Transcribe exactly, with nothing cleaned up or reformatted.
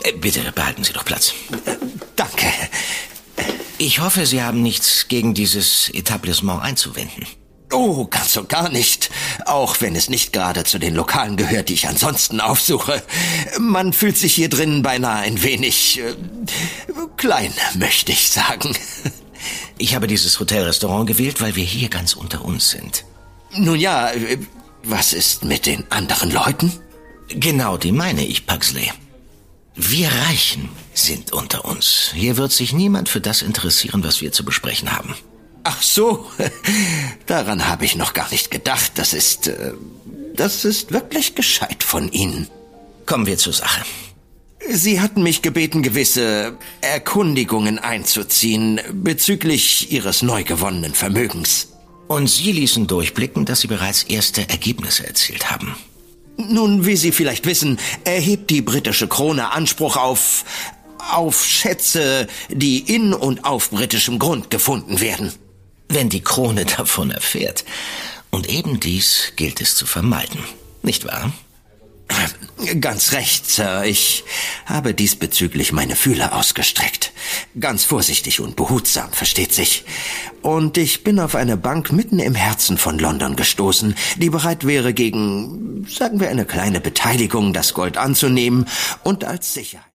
Äh, bitte behalten Sie doch Platz. Äh, danke. Ich hoffe, Sie haben nichts gegen dieses Etablissement einzuwenden. Oh, ganz und gar nicht. Auch wenn es nicht gerade zu den Lokalen gehört, die ich ansonsten aufsuche. Man fühlt sich hier drinnen beinahe ein wenig äh, klein, möchte ich sagen. Ich habe dieses Hotelrestaurant gewählt, weil wir hier ganz unter uns sind. Nun ja, was ist mit den anderen Leuten? Genau, die meine ich, Pugsley. Wir Reichen sind unter uns. Hier wird sich niemand für das interessieren, was wir zu besprechen haben. Ach so, daran habe ich noch gar nicht gedacht. Das ist, äh, das ist wirklich gescheit von Ihnen. Kommen wir zur Sache. Sie hatten mich gebeten, gewisse Erkundigungen einzuziehen bezüglich Ihres neu gewonnenen Vermögens. Und Sie ließen durchblicken, dass Sie bereits erste Ergebnisse erzielt haben. Nun, wie Sie vielleicht wissen, erhebt die britische Krone Anspruch auf, auf Schätze, die in und auf britischem Grund gefunden werden. Wenn die Krone davon erfährt. Und eben dies gilt es zu vermeiden, nicht wahr? Ganz recht, Sir. Ich habe diesbezüglich meine Fühler ausgestreckt. Ganz vorsichtig und behutsam, versteht sich. Und ich bin auf eine Bank mitten im Herzen von London gestoßen, die bereit wäre, gegen, sagen wir, eine kleine Beteiligung das Gold anzunehmen und als Sicherheit.